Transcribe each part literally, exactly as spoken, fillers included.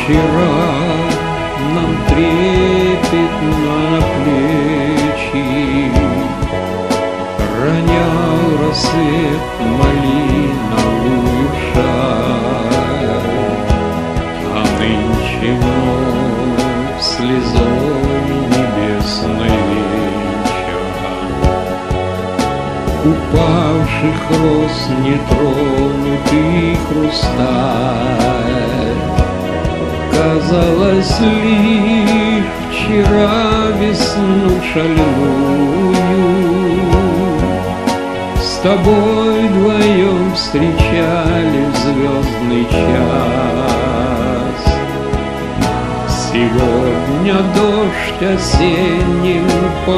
вчера нам трепетно на плечи ронял рассвет малиновую шаль, а нынче вновь слезой небесной вечер упавших роз нетронутый хрусталь. Казалось, лишь вчера весну шальную с тобой вдвоем встречали звездный час. Сегодня дождь осенним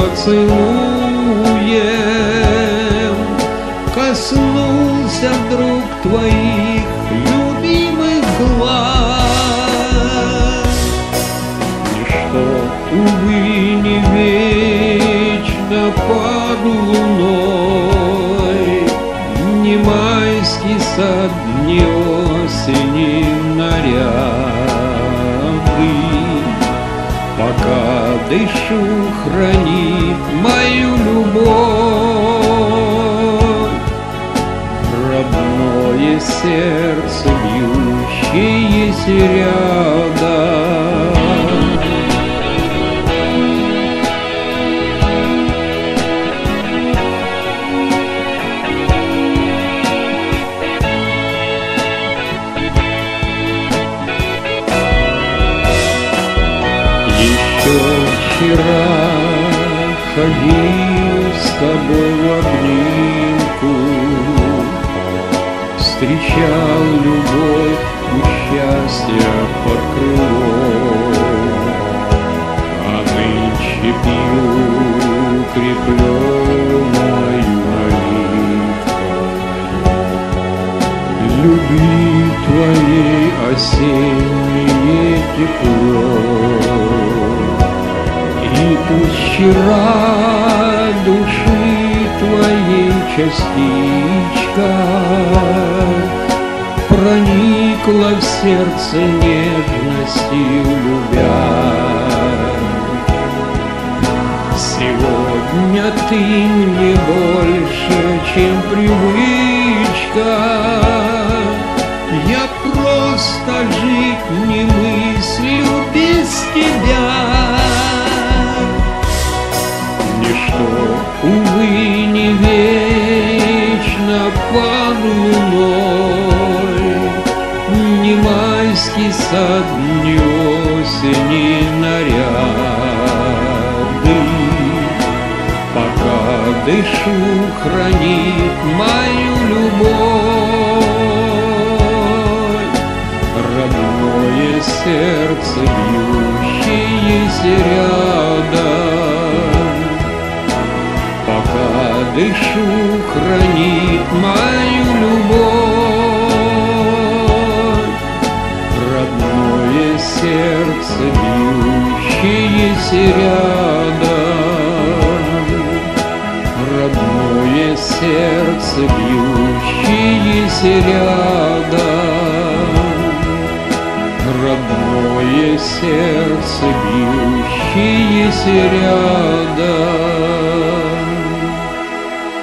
поцелуем коснулся вдруг твоих любимых глаз. Ничто, увы, не вечно под луной, ни майский сад, ни осени наряды. Пока дышу, хранит мою любовь родное сердце, бьющееся рядом. Еще вчера ходил с тобой в обнимку, встречал любовь и счастье под крылом, а нынче пью крепленную наливкой любви твоей осеннее тепло. И пусть вчера души твоей частичка проникла в сердце нежностью любя. Сегодня ты мне больше, чем привычка. Я просто жить не мыслю без тебя. Ничто, увы, не вечно под луной, ни майский сад, ни осени наряды. Пока дышу, хранит мою любовь родное сердце, бьющееся рядом. Пока дышу, хранит мою любовь родное сердце, бьющееся рядом. Родное сердце, бьющееся рядом. Родное сердце, бьющееся рядом.